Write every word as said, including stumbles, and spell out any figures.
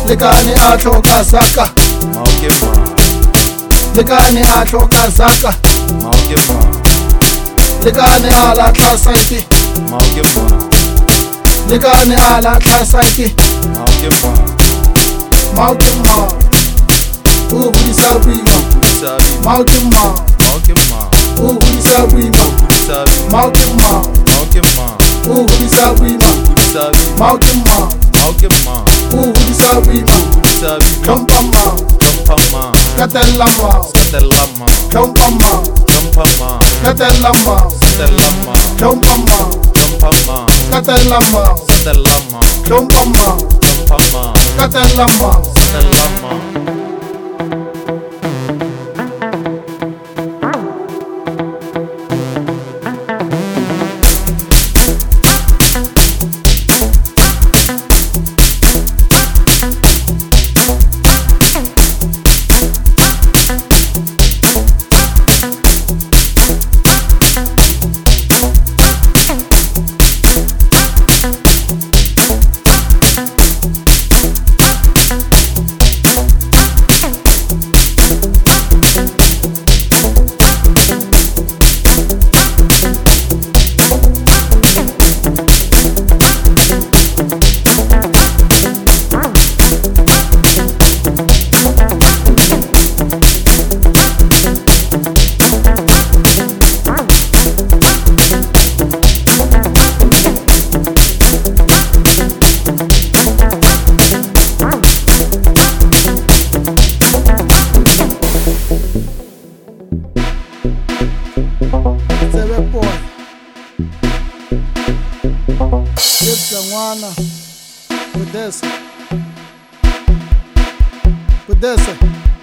lekane a tlhoka saka Maokema, lekane a tlhoka saka Maokema, lekane a latlha saeke Maokema, lekane a latlha saeke Maokema, maokema o buisa boima Sabi, maokema Maokema, o buisa boima Sabi, maokema Maokema, o buisa boima Sabi, maokema Maokema, o buisa boima Sabi, tlhompama Kampama, katelama Satelama, tlhompama Kampama, katelama Satelama, tlhompama Kampama, katelama Satelama, tlhompama Kampama, katelama Satelama. Sebe boy Yepsa ngwana Budesa Budesa